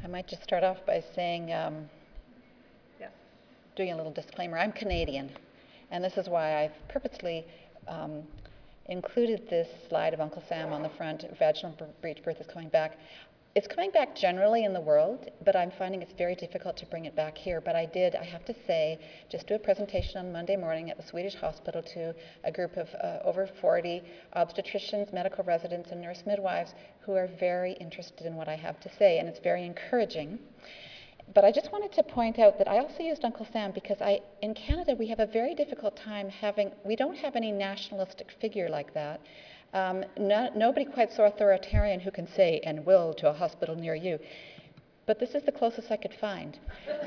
I might just start off by saying, Yes. doing a little disclaimer. I'm Canadian, and this is why I've purposely included this slide of Uncle Sam on the front. Vaginal breech birth is coming back. It's coming back generally in the world, but I'm finding it's very difficult to bring it back here. But I have to say, just do a presentation on Monday morning at the Swedish hospital to a group of over 40 obstetricians, medical residents, and nurse midwives who are very interested in what I have to say, and it's very encouraging. But I just wanted to point out that I also used Uncle Sam because in Canada, we have a very difficult time we don't have any nationalistic figure like that. Nobody quite so authoritarian who can say, and will, to a hospital near you. But this is the closest I could find.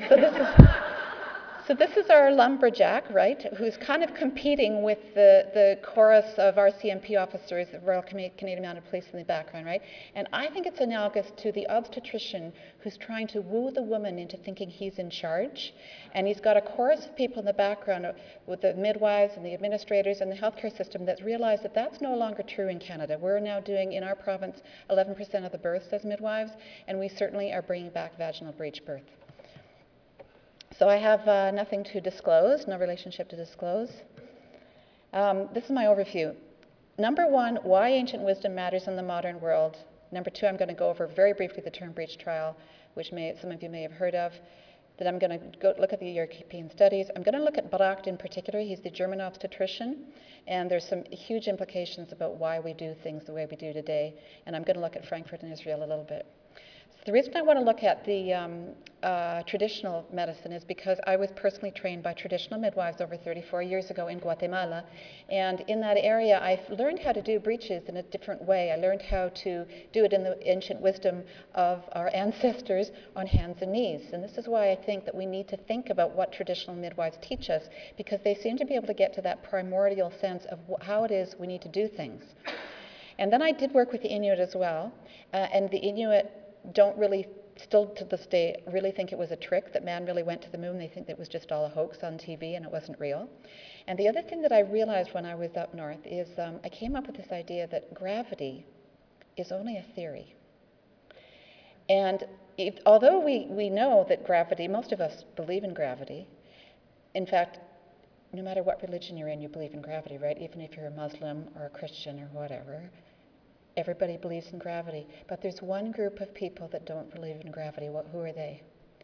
So this is our lumberjack, right, who's kind of competing with the chorus of RCMP officers, the Royal Canadian Mounted Police in the background, right? And I think it's analogous to the obstetrician who's trying to woo the woman into thinking he's in charge. And he's got a chorus of people in the background with the midwives and the administrators and the healthcare system that realize that that's no longer true in Canada. We're now doing, in our province, 11% of the births as midwives, and we certainly are bringing back vaginal breech birth. So I have nothing to disclose, no relationship to disclose. This is my overview. Number one, why ancient wisdom matters in the modern world. Number two, I'm going to go over very briefly the term breech trial, which some of you may have heard of. Then I'm going to go look at the European studies. I'm going to look at Bracht in particular. He's the German obstetrician, and there's some huge implications about why we do things the way we do today. And I'm going to look at Frankfurt and Israel a little bit. So the reason I want to look at the traditional medicine is because I was personally trained by traditional midwives over 34 years ago in Guatemala. And in that area, I learned how to do breeches in a different way. I learned how to do it in the ancient wisdom of our ancestors on hands and knees. And this is why I think that we need to think about what traditional midwives teach us, because they seem to be able to get to that primordial sense of how it is we need to do things. And then I did work with the Inuit as well. And the Inuit don't really, still to this day, really think it was a trick, that man really went to the moon. They think that it was just all a hoax on TV and it wasn't real. And the other thing that I realized when I was up north is I came up with this idea that gravity is only a theory. And although we know that gravity, most of us believe in gravity. In fact, no matter what religion you're in, you believe in gravity, right? Even if you're a Muslim or a Christian or whatever. Everybody believes in gravity, but there's one group of people that don't believe in gravity. Who are they?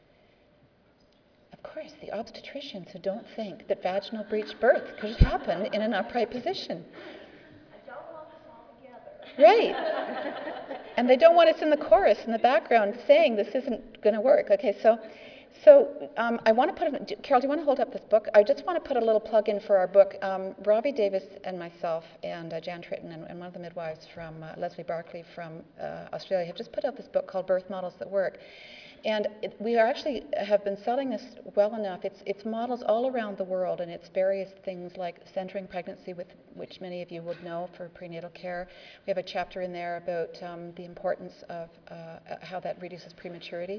Of course, the obstetricians who don't think that vaginal breech birth could happen in an upright position. I don't want us all together. Right. And they don't want us in the chorus in the background saying this isn't going to work. Okay, so I want to put, Carol, do you want to hold up this book? I just want to put a little plug in for our book. Robbie Davis and myself and Jan Tritton and one of the midwives from Leslie Barkley from Australia have just put out this book called Birth Models That Work. And we have been selling this well enough. It's models all around the world, and it's various things like centering pregnancy, which many of you would know for prenatal care. We have a chapter in there about the importance of how that reduces prematurity.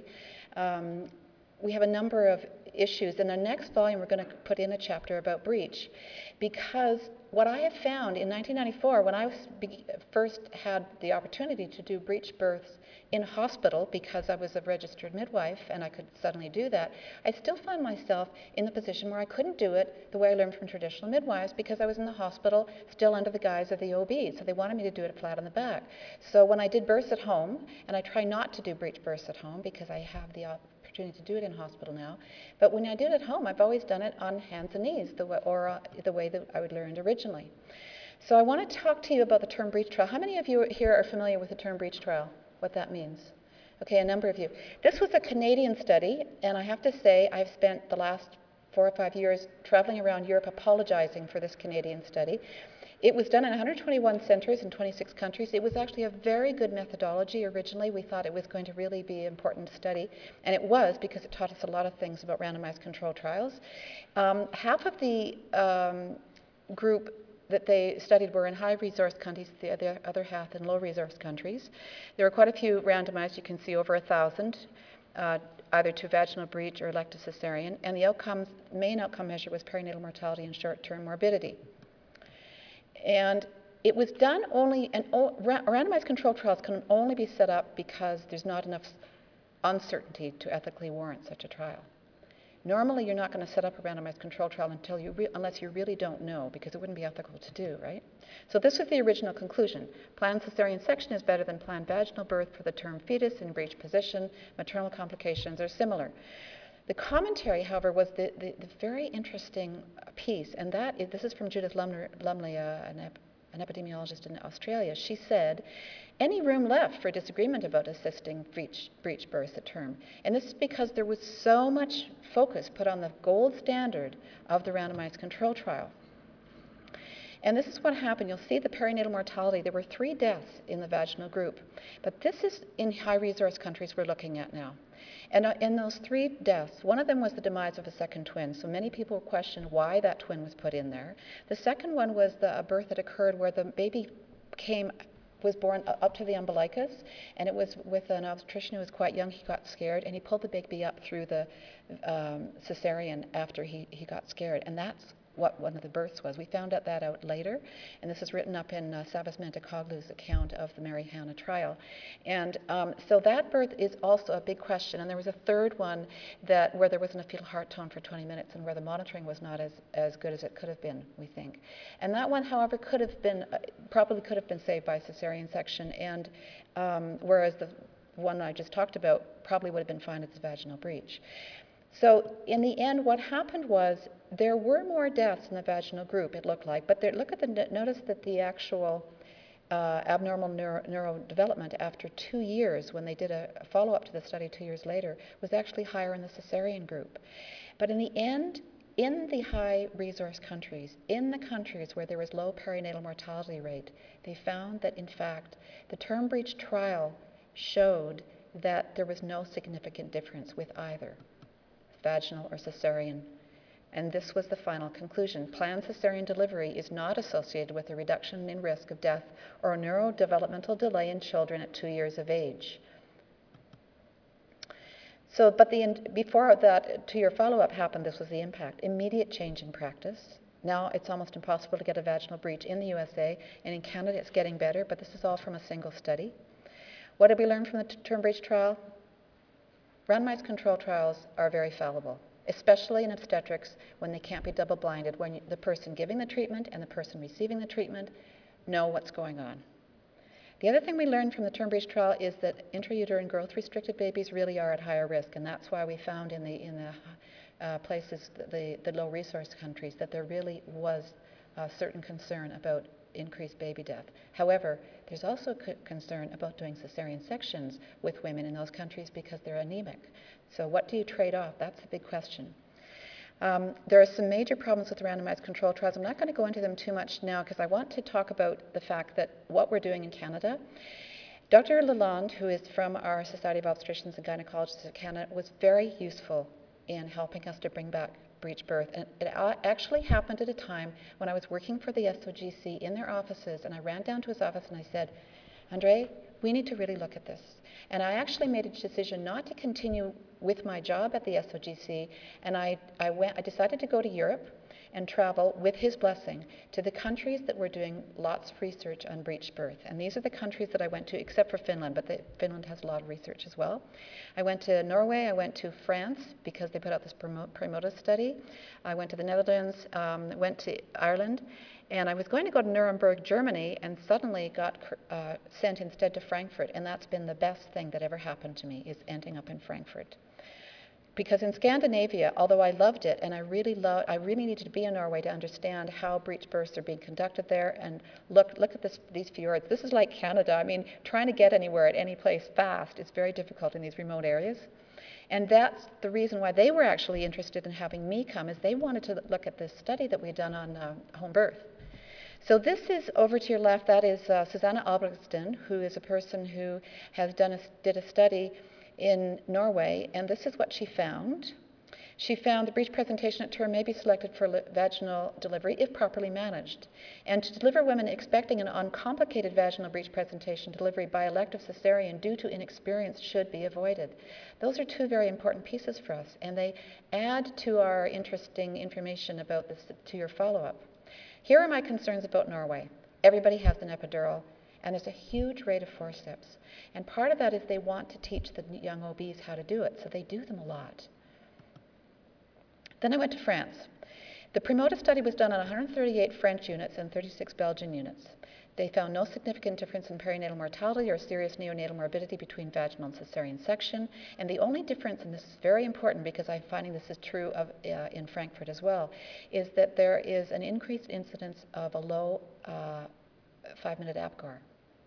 We have a number of issues. In the next volume, we're going to put in a chapter about breech, because what I have found in 1994, when I first had the opportunity to do breech births in hospital, because I was a registered midwife and I could suddenly do that, I still found myself in the position where I couldn't do it the way I learned from traditional midwives, because I was in the hospital still under the guise of the OB, so they wanted me to do it flat on the back. So when I did births at home, and I try not to do breech births at home because I have the opportunity to do it in hospital now. But when I did it at home, I've always done it on hands and knees, the way that I would learned originally. So I want to talk to you about the term breech trial. How many of you here are familiar with the term breech trial, what that means? Okay, a number of you. This was a Canadian study, and I have to say I've spent the last 4 or 5 years traveling around Europe apologizing for this Canadian study. It was done in 121 centers in 26 countries. It was actually a very good methodology originally. We thought it was going to really be an important study, and it was, because it taught us a lot of things about randomized controlled trials. Half of the group that they studied were in high-resource countries, the other half in low-resource countries. There were quite a few randomized. You can see over 1,000, either to vaginal breech or elective cesarean, and the main outcome measure was perinatal mortality and short-term morbidity. And it was done only, and randomized controlled trials can only be set up because there's not enough uncertainty to ethically warrant such a trial. Normally, you're not going to set up a randomized control trial unless you really don't know, because it wouldn't be ethical to do, right? So this was the original conclusion. Planned cesarean section is better than planned vaginal birth for the term fetus in breech position. Maternal complications are similar. The commentary, however, was the very interesting piece, and this is from Judith Lumley, an epidemiologist in Australia. She said, any room left for disagreement about assisting breech births at term? And this is because there was so much focus put on the gold standard of the randomized control trial. And this is what happened. You'll see the perinatal mortality. There were 3 deaths in the vaginal group. But this is in high-resource countries we're looking at now. And in those 3 deaths, one of them was the demise of a second twin. So many people questioned why that twin was put in there. The second one was a birth that occurred where the baby was born up to the umbilicus, and it was with an obstetrician who was quite young. He got scared, and he pulled the baby up through the cesarean after he got scared. And that's what one of the births was. We found that out later, and this is written up in Savas Mantekoglu's account of the Mary Hannah trial. And so that birth is also a big question. And there was a third one where there wasn't a fetal heart tone for 20 minutes and where the monitoring was not as good as it could have been, we think. And that one, however, probably could have been saved by cesarean section, and whereas the one I just talked about probably would have been fine as a vaginal breech. So in the end, what happened was there were more deaths in the vaginal group, it looked like, but notice that the actual abnormal neurodevelopment after 2 years, when they did a follow-up to the study 2 years later, was actually higher in the cesarean group. But in the end, in the high-resource countries, in the countries where there was low perinatal mortality rate, they found that, in fact, the term breech trial showed that there was no significant difference with either vaginal or cesarean. And this was the final conclusion. Planned cesarean delivery is not associated with a reduction in risk of death or a neurodevelopmental delay in children at 2 years of age. So, but before that 2-year follow-up happened, this was the impact. Immediate change in practice. Now it's almost impossible to get a vaginal breech in the USA, and in Canada it's getting better, but this is all from a single study. What did we learn from the term breech trial? Randomized control trials are very fallible, especially in obstetrics when they can't be double-blinded, when the person giving the treatment and the person receiving the treatment know what's going on. The other thing we learned from the term breech trial is that intrauterine growth-restricted babies really are at higher risk, and that's why we found in the places, the low-resource countries, that there really was a certain concern about increased baby death. However, there's also concern about doing cesarean sections with women in those countries because they're anemic. So what do you trade off? That's the big question. There are some major problems with randomized control trials. I'm not going to go into them too much now because I want to talk about the fact that what we're doing in Canada. Dr. Lalonde, who is from our Society of Obstetricians and Gynecologists of Canada, was very useful in helping us to bring back breech birth. And it actually happened at a time when I was working for the SOGC in their offices, and I ran down to his office and I said, Andre, we need to really look at this. And I actually made a decision not to continue with my job at the SOGC, and I decided to go to Europe and travel, with his blessing, to the countries that were doing lots of research on breech birth. And these are the countries that I went to, except for Finland, but Finland has a lot of research as well. I went to Norway, I went to France, because they put out this Primotis study. I went to the Netherlands, went to Ireland, and I was going to go to Nuremberg, Germany, and suddenly got sent instead to Frankfurt, and that's been the best thing that ever happened to me, is ending up in Frankfurt. Because in Scandinavia, although I loved it, and I really needed to be in Norway to understand how breech births are being conducted there, and look at these fjords. This is like Canada. I mean, trying to get anywhere at any place fast is very difficult in these remote areas. And that's the reason why they were actually interested in having me come, is they wanted to look at this study that we'd done on home birth. So this is, over to your left, that is Susanne Albrechtsson, who is a person who has did a study in Norway, and this is what she found. She found the breech presentation at term may be selected for vaginal delivery if properly managed. And to deliver women expecting an uncomplicated vaginal breech presentation delivery by elective cesarean due to inexperience should be avoided. Those are 2 very important pieces for us, and they add to our interesting information about this 2-year follow-up. Here are my concerns about Norway. Everybody has an epidural, And there's a huge rate of forceps. And part of that is they want to teach the young OBs how to do it, so they do them a lot. Then I went to France. The Primoda study was done on 138 French units and 36 Belgian units. They found no significant difference in perinatal mortality or serious neonatal morbidity between vaginal and cesarean section. And the only difference, and this is very important because I'm finding this is true of, in Frankfurt as well, is that there is an increased incidence of a low 5-minute APGAR.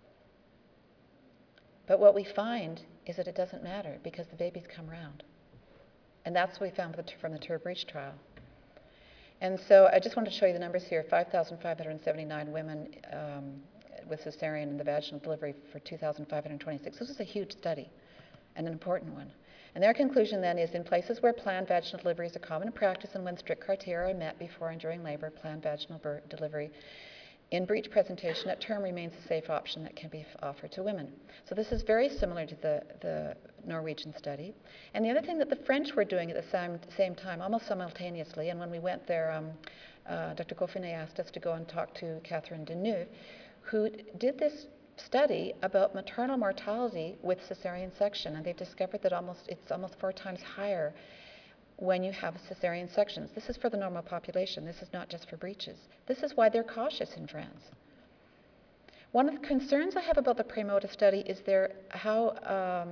But what we find is that it doesn't matter because the babies come around. And that's what we found from the TURBREACH trial. And so I just wanted to show you the numbers here, 5,579 women with cesarean in the vaginal delivery for 2,526. This was a huge study and an important one. And their conclusion then is in places where planned vaginal delivery is a common practice and when strict criteria are met before and during labor, planned vaginal delivery in breech presentation at term remains a safe option that can be offered to women. So this is very similar to the Norwegian study. And the other thing that the French were doing at the same time, almost simultaneously, and when we went there, Dr. Goffinet asked us to go and talk to Catherine Deneuve, who did this study about maternal mortality with cesarean section, and they've discovered that it's almost 4 times higher when you have cesarean sections. This is for the normal population. This is not just for breeches. This is why they're cautious in France. One of the concerns I have about the Primoda study is how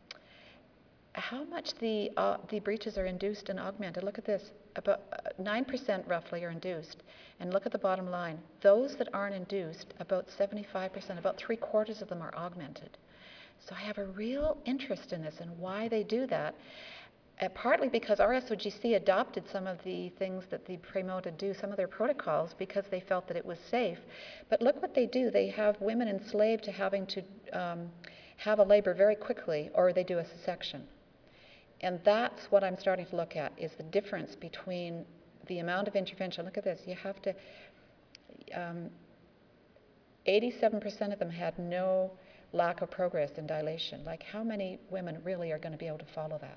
much the breeches are induced and augmented. Look at this. About 9% roughly are induced. And look at the bottom line. Those that aren't induced, about 75%, about 3/4 of them are augmented. So I have a real interest in this and why they do that. Partly because RSOGC adopted some of the things that the Primoda do, some of their protocols, because they felt that it was safe. But look what they do. They have women enslaved to having to have a labor very quickly, or they do a C-section. And that's what I'm starting to look at, is the difference between the amount of intervention. Look at this. You have to, 87% of them had no lack of progress in dilation. Like, how many women really are going to be able to follow that?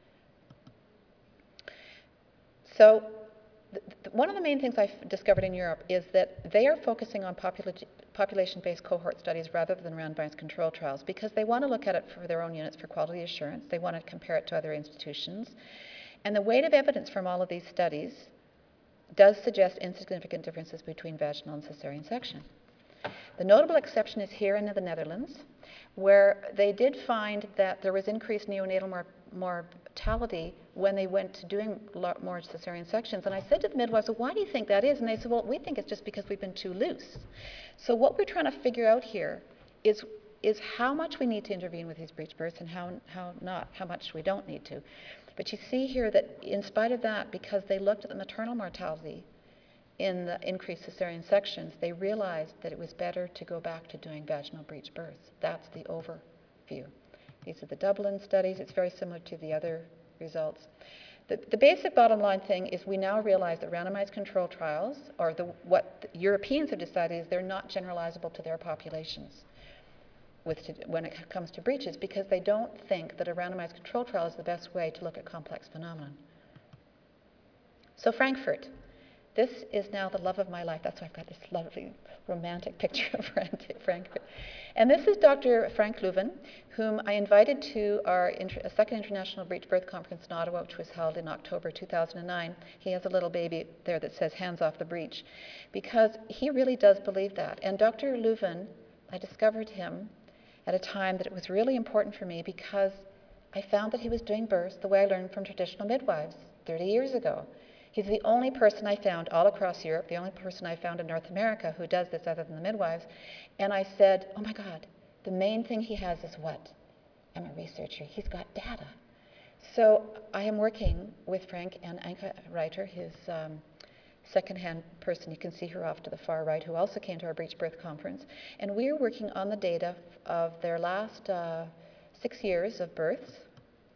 So one of the main things I've discovered in Europe is that they are focusing on population-based cohort studies rather than randomized control trials because they want to look at it for their own units for quality assurance. They want to compare it to other institutions. And the weight of evidence from all of these studies does suggest insignificant differences between vaginal and cesarean section. The notable exception is here in the Netherlands, where they did find that there was increased neonatal mortality when they went to doing more cesarean sections. And I said to the midwives, well, why do you think that is? And they said, well, we think it's just because we've been too loose. So what we're trying to figure out here is how much we need to intervene with these breech births and how much we don't need to. But you see here that in spite of that, because they looked at the maternal mortality in the increased cesarean sections, they realized that it was better to go back to doing vaginal breech births. That's the overview. These are the Dublin studies. It's very similar to the other results. The basic bottom line thing is we now realize that randomized control trials, or what the Europeans have decided, is they're not generalizable to their populations when it comes to breeches, because they don't think that a randomized control trial is the best way to look at complex phenomenon. So Frankfurt. This is now the love of my life. That's why I've got this lovely romantic picture of Frankfurt. And this is Dr. Frank Leuven, whom I invited to our second International Breech Birth Conference in Ottawa, which was held in October 2009. He has a little baby there that says, hands off the breech, because he really does believe that. And Dr. Leuven, I discovered him at a time that it was really important for me because I found that he was doing births the way I learned from traditional midwives 30 years ago. He's the only person I found all across Europe, the only person I found in North America who does this other than the midwives. And I said, oh my God, the main thing he has is what? I'm a researcher. He's got data. So I am working with Frank and Anke Reiter, his second-hand person. You can see her off to the far right, who also came to our breech birth conference. And we're working on the data of their last 6 years of births.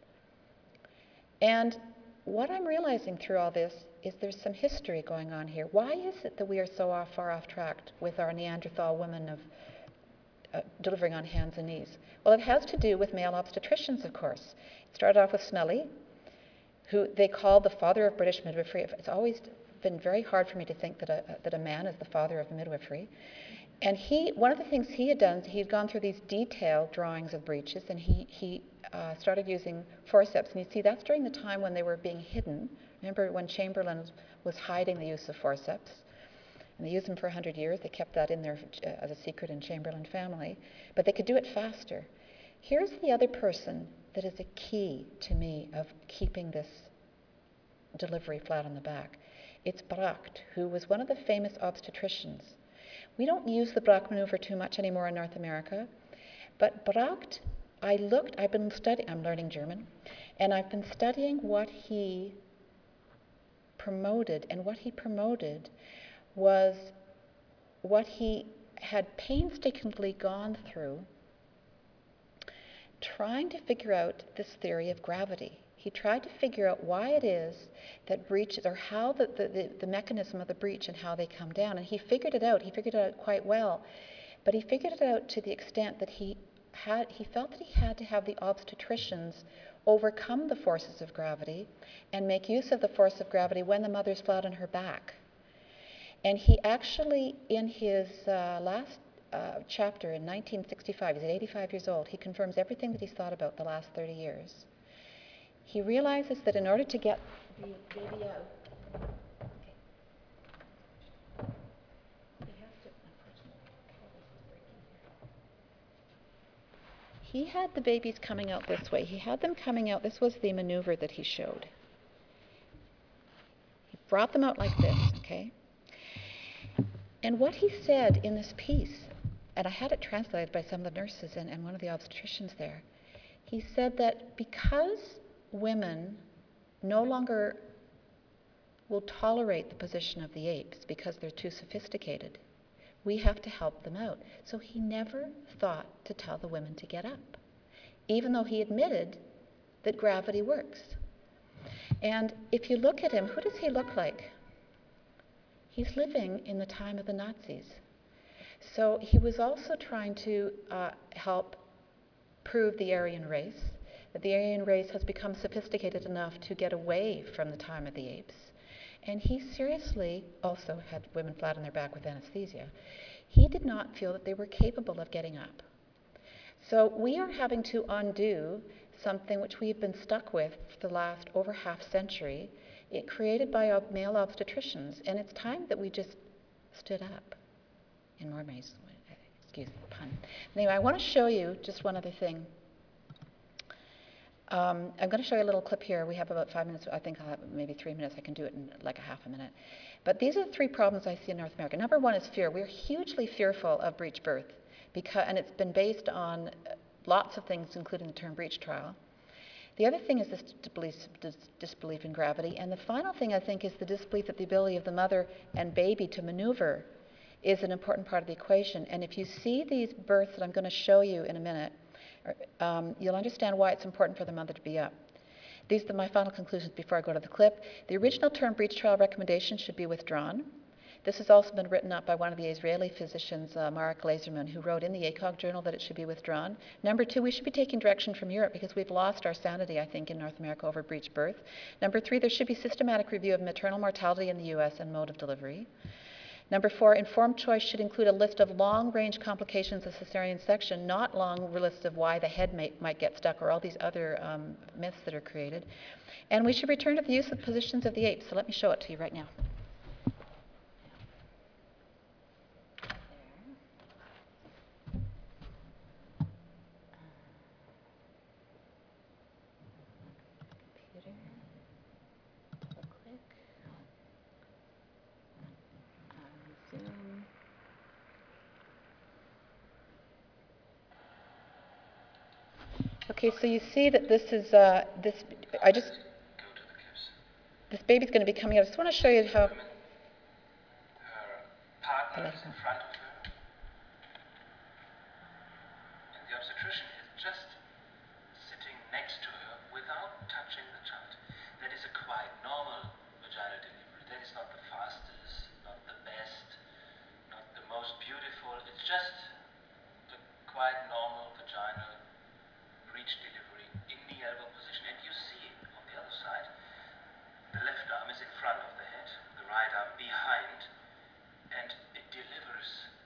And what I'm realizing through all this is there's some history going on here. Why is it that we are so far off track with our Neanderthal women of delivering on hands and knees? Well, it has to do with male obstetricians, of course. It started off with Smellie, who they called the father of British midwifery. It's always been very hard for me to think that a man is the father of midwifery. And one of the things he had done, he'd gone through these detailed drawings of breaches, and he started using forceps. And you see, that's during the time when they were being hidden. Remember when Chamberlain was hiding the use of forceps? And they used them for 100 years. They kept that in there as a secret in Chamberlain family. But they could do it faster. Here's the other person that is a key to me of keeping this delivery flat on the back. It's Bracht, who was one of the famous obstetricians. We don't use the Bracht maneuver too much anymore in North America, but Bracht, I've been studying, I'm learning German, and I've been studying what he promoted, and what he promoted was what he had painstakingly gone through trying to figure out this theory of gravity. He tried to figure out why it is that breaches, or how the mechanism of the breach and how they come down. And he figured it out. He figured it out quite well. But he figured it out to the extent that he felt that he had to have the obstetricians overcome the forces of gravity and make use of the force of gravity when the mother's flat on her back. And he actually, in his last chapter in 1965, he's at 85 years old, he confirms everything that he's thought about the last 30 years. He realizes that in order to get the baby out, he had the babies coming out this way. He had them coming out. This was the maneuver that he showed. He brought them out like this, okay? And what he said in this piece, and I had it translated by some of the nurses and one of the obstetricians there, he said that because women no longer will tolerate the position of the apes because they're too sophisticated, we have to help them out. So he never thought to tell the women to get up, even though he admitted that gravity works. And if you look at him, who does he look like? He's living in the time of the Nazis. So he was also trying to help prove the Aryan race, that the Aryan race has become sophisticated enough to get away from the time of the apes. And he seriously also had women flat on their back with anesthesia. He did not feel that they were capable of getting up. So we are having to undo something which we've been stuck with for the last over half century, created by male obstetricians, and it's time that we just stood up in more ways. Excuse the pun. Anyway, I want to show you just one other thing. I'm going to show you a little clip here. We have about 5 minutes. I think I'll have maybe 3 minutes. I can do it in like a half a minute. But these are the 3 problems I see in North America. Number 1 is fear. We're hugely fearful of breech birth, and it's been based on lots of things, including the term breech trial. The other thing is this disbelief in gravity. And the final thing, I think, is the disbelief that the ability of the mother and baby to maneuver is an important part of the equation. And if you see these births that I'm going to show you in a minute, you'll understand why it's important for the mother to be up. These are my final conclusions before I go to the clip. The original term breech trial recommendation should be withdrawn. This has also been written up by one of the Israeli physicians, Marek Laserman, who wrote in the ACOG journal that it should be withdrawn. Number 2, we should be taking direction from Europe because we've lost our sanity, I think, in North America over breech birth. Number 3, there should be systematic review of maternal mortality in the US and mode of delivery. Number 4, informed choice should include a list of long-range complications of cesarean section, not long list of why the head might get stuck or all these other myths that are created. And we should return to the use of positions of the apes. So let me show it to you right now. Zoom. Okay, so you see that this is this baby's going to be coming out. I just want to show you how. Her partner is in front of her, and the obstetrician is just sitting next to her without touching the child. That is a quite normal vaginal delivery. That is not the fastest, not the best, not the most beautiful. It's just the quite normal vaginal breech delivery in the elbow position. And you see on the other side, the left arm is in front of the head, the right arm behind, and it delivers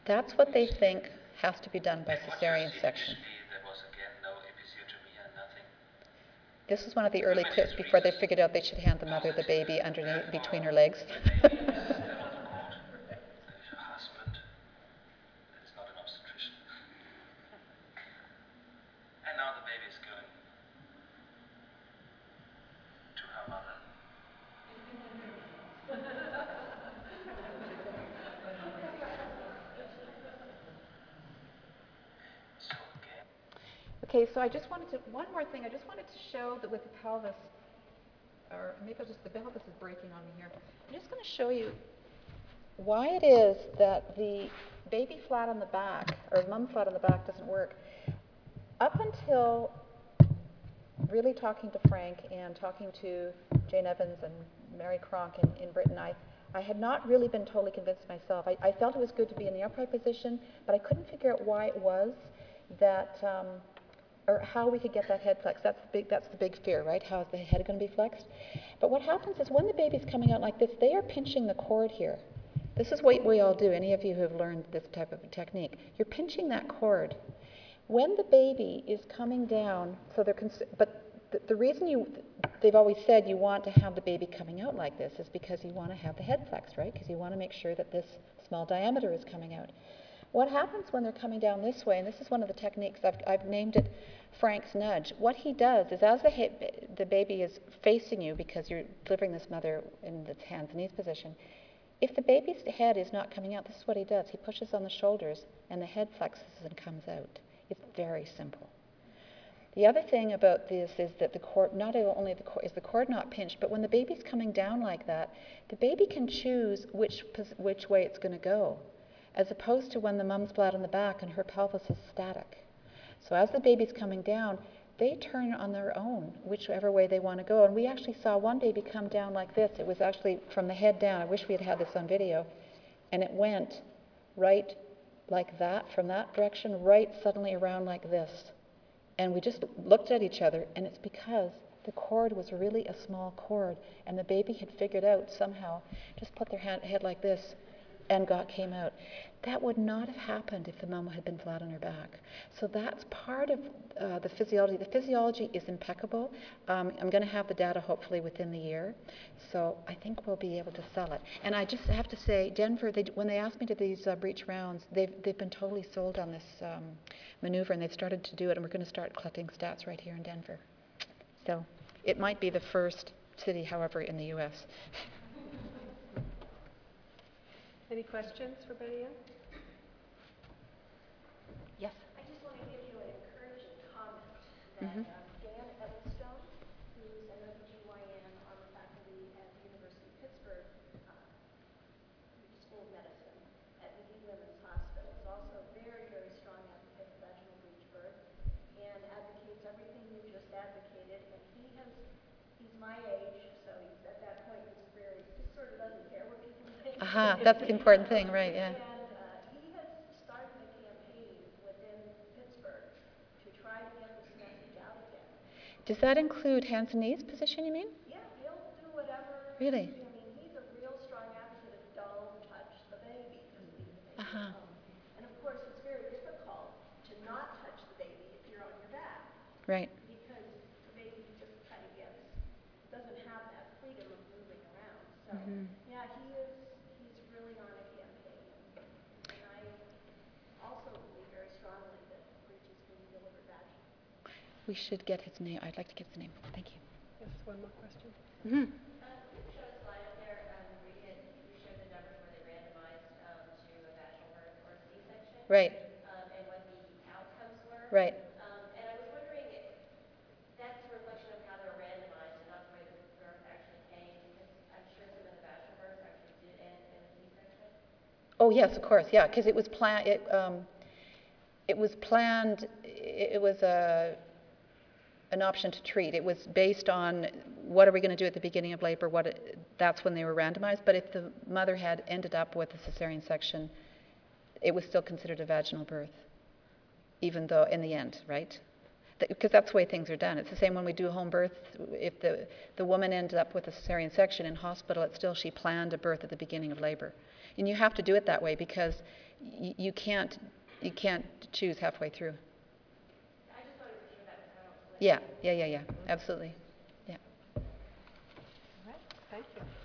That's what they think has to be done by And what you cesarean see section. initially, there was again no episiotomy and nothing. This was one of the early clips before they figured out they should hand the mother the baby underneath between her legs. The baby is on the court. There is her husband. That is not an obstetrician. And now the baby is going to her mother. So again. Okay, so I just wanted to, one more thing, I just wanted to show that with the pelvis, or maybe I'll just, the pelvis is breaking on me here. I'm just going to show you why it is that the baby flat on the back, or mum flat on the back doesn't work. Up until really talking to Frank and talking to Jane Evans and Mary Cronk in Britain, I had not really been totally convinced myself. I felt it was good to be in the upright position, but I couldn't figure out why it was that, or how we could get that head flexed. That's the big fear, right? How is the head going to be flexed? But what happens is when the baby's coming out like this, they are pinching the cord here. This is what we all do, any of you who have learned this type of a technique. You're pinching that cord. When the baby is coming down, so they're, the reason they've always said you want to have the baby coming out like this is because you want to have the head flexed, right? Because you want to make sure that this small diameter is coming out. What happens when they're coming down this way, and this is one of the techniques, I've named it Frank's nudge. What he does is as the baby is facing you, because you're delivering this mother in the hands and knees position, if the baby's head is not coming out, this is what he does. He pushes on the shoulders and the head flexes and comes out. It's very simple. The other thing about this is that the cord, not only is the cord not pinched, but when the baby's coming down like that, the baby can choose which way it's going to go, as opposed to when the mum's flat on the back and her pelvis is static. So as the baby's coming down, they turn on their own, whichever way they want to go. And we actually saw one baby come down like this. It was actually from the head down. I wish we had had this on video. And it went right like that, from that direction, right suddenly around like this. And we just looked at each other, and it's because the cord was really a small cord, and the baby had figured out somehow, just put their head like this, and came out. That would not have happened if the mum had been flat on her back. So that's part of the physiology. The physiology is impeccable. I'm going to have the data hopefully within the year. So I think we'll be able to sell it. And I just have to say, Denver, when they asked me to do these breech rounds, they've been totally sold on this maneuver, and they've started to do it, and we're going to start collecting stats right here in Denver. So it might be the first city, however, in the U.S. Any questions for Betty Ann? Yes. I just want to give you an encouraging comment that Dan Edelstone, who's an OBGYN on the faculty at the University of Pittsburgh School of Medicine at McGee Women's Hospital, is also a very, very strong advocate for vaginal breech birth and advocates everything you just advocated. And he's my age, so he's at that point he sort of doesn't care what people think. That's the important thing, right, yeah. And he has started a campaign within Pittsburgh to try to get this message out again. Does that include hands and knees position, you mean? Yeah, he'll do whatever. Really? I mean, he's a real strong advocate of don't touch the baby, because leave the baby alone. And of course, it's very difficult to not touch the baby if you're on your back. Right. Because the baby just kind of doesn't have that freedom of moving around. So, yeah, he's really on a campaign. And I also believe very strongly that breeches can be delivered vaginally. We should get his name. I'd like to get his name. Thank you. Yes, one more question. You showed a slide up there where you showed the numbers where they randomized to a vaginal birth or a C-section. Right. And what the outcomes were. Right. And I was wondering if that's a reflection of how they're randomized and not the way the birth actually came, because I'm sure some of the vaginal births actually did end in a C-section. Oh yes, of course, yeah, because it was planned. It was planned. It was an option to treat. It was based on what are we going to do at the beginning of labor. That's when they were randomized. But if the mother had ended up with a cesarean section, it was still considered a vaginal birth, even though in the end, right? Because that's the way things are done. It's the same when we do home births. If the woman ended up with a cesarean section in hospital, it's still she planned a birth at the beginning of labor. And you have to do it that way because you can't choose halfway through. I just wanted to be sure that was how it was. Yeah, absolutely. Yeah. All right, thank you.